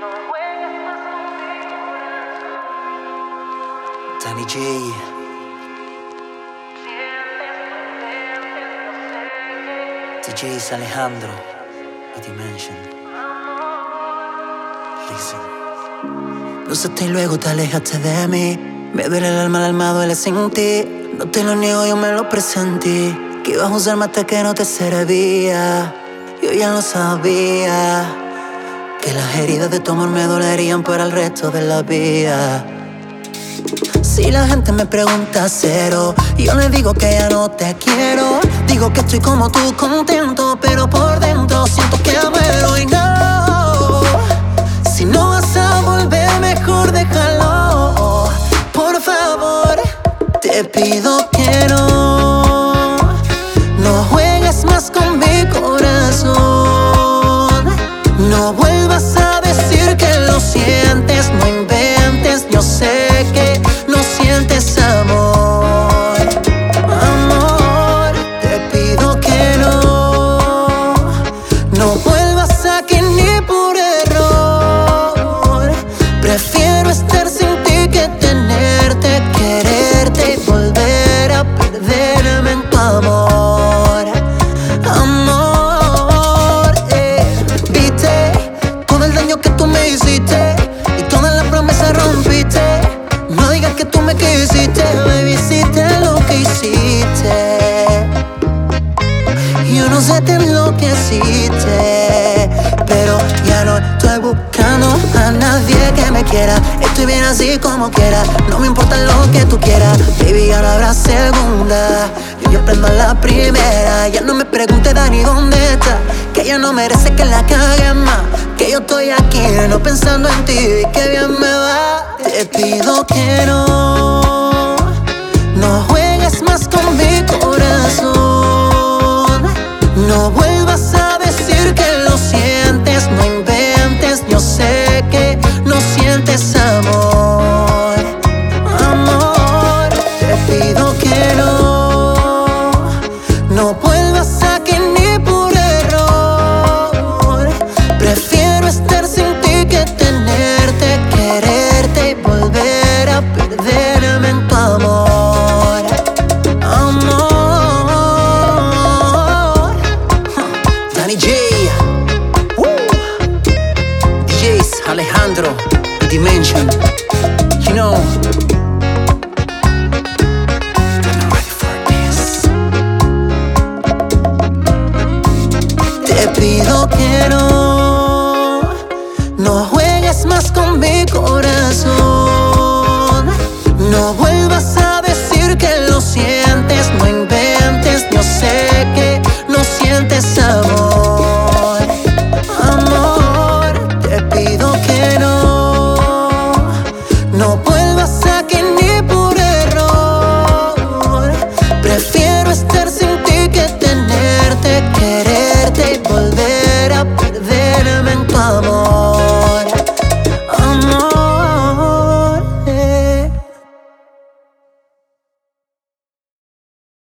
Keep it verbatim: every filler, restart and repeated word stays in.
Danny J, D Js Alejandro y Dimension. Listen. Lo usaste y luego te alejaste de mí. Me duele el alma, el alma duele sin ti. No te lo niego, yo me lo presentí. Que ibas a usarme hasta que no te servía. Yo ya lo sabía, que las heridas de tu amor me dolerían por el resto de la vida. Si la gente me pregunta cero, yo le digo que ya no te quiero. Digo que estoy como tú, contento, pero por dentro siento que muero. Y no, si no vas a volver, mejor déjalo. Por favor, te pido que no, no juegues más con mi corazón. No vuelvas a decir que lo sientes, no inventes, yo sé que no sientes amor. Amor, te pido que no, no vuelvas aquí ni por error. Prefiero estar sin ti que tenerte, quererte y volver a perderme en tu amor. Amor, eh. Viste todo el daño que tú me hiciste y todas las promesas rompiste. No digas que tú me quisiste, baby, hiciste lo que hiciste. Yo no sé te lo que hiciste, pero ya no estoy buscando a nadie que me quiera. Estoy bien así como quiera, no me importa lo que tú quieras. Baby, ya no habrá segunda, yo, yo prendo a la primera. Ya no me preguntes, Dani, ¿dónde está? Que ella no merece que la cague más. Que yo estoy aquí, no pensando en ti, y que bien me va. Te pido que no, no juegues más con mi corazón. No vuelvas a decir que lo sientes, no inventes, yo sé que no sientes amor. Amor, te pido que no, no vuelvas aquí ni por error. Prefiero estar sin ti que tenerte, quererte y volver a perderme en tu amor. Amor, Danny J, Woo. D Js Alejandro y Dimension. You know, I'm not ready for this. Te pido que no, no juegues más con mi corazón. No vuelvas a decir que lo sientes, no inventes, yo sé que no sientes amor. Amor, te pido que no, no puedes